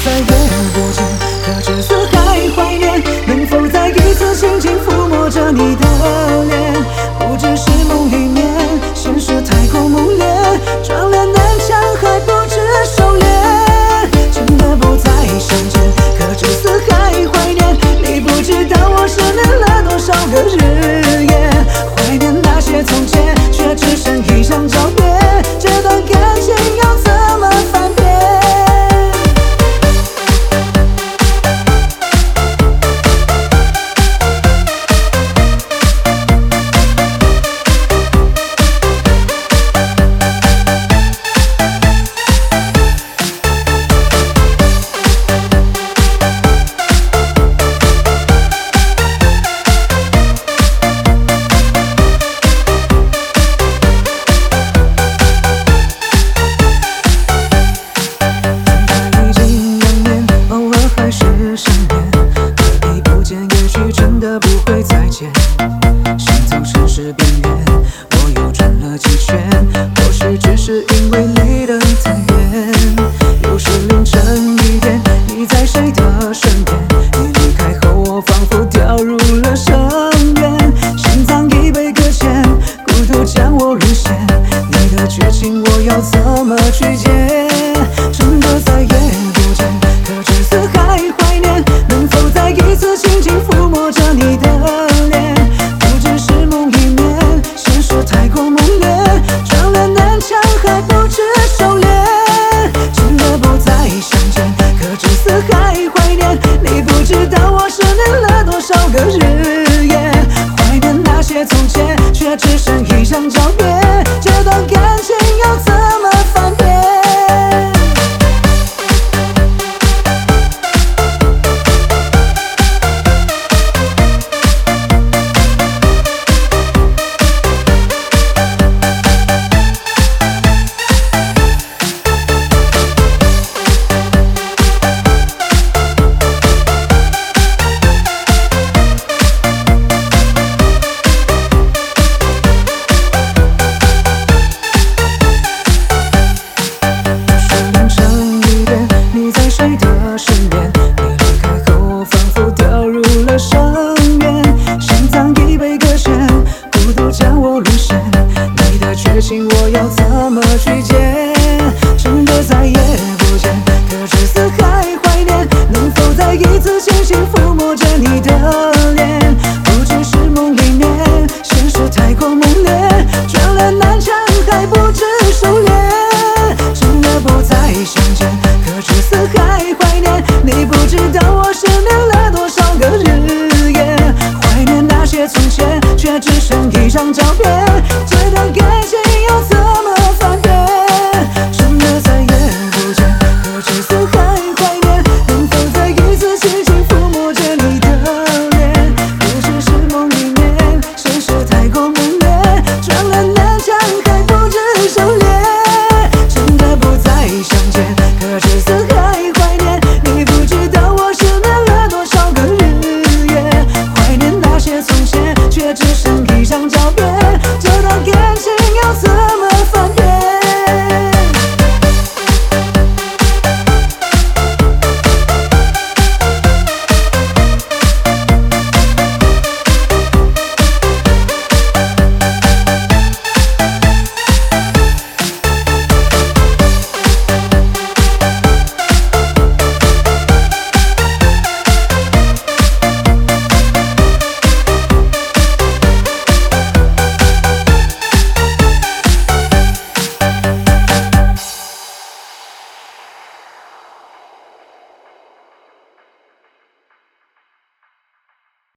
再也不见，可至死还怀念。能否再一次轻轻抚摸着你的脸？不只是梦里面，现实太过猛烈，撞了南墙还不知收敛。真的不再相见，可至死还怀念。你不知道我思念了多少个日夜，怀念那些从前，却只剩一张照片。这段感情要怎么翻篇？行走城市边缘，我又转了几圈，或许只是因为离得太远。又是凌晨1点，你在谁的身边？你离开后，我仿佛掉入了深渊，心脏已被搁浅，孤独将我沦陷。你的绝情，我要怎么去解？真的再也不见，可至死还怀念。能否再一次轻轻抚摸着你的脸？不只是梦里面，现实太过猛烈，撞了南墙还不知收敛。真的不再相见，可至死还怀念。你不知道我思念了多少个日夜，怀念那些从前，却只剩一张照片。这段感情要怎么翻篇？我要怎么去解？真的再也不见，可至死还怀念。能否再一次轻轻抚摸着你的脸？不只是梦里面，现实太过猛烈，撞了南墙还不知收敛。真的不再相见，可至死还怀念。你不知道我思念了多少个日夜，怀念那些从前，却只剩一张照片。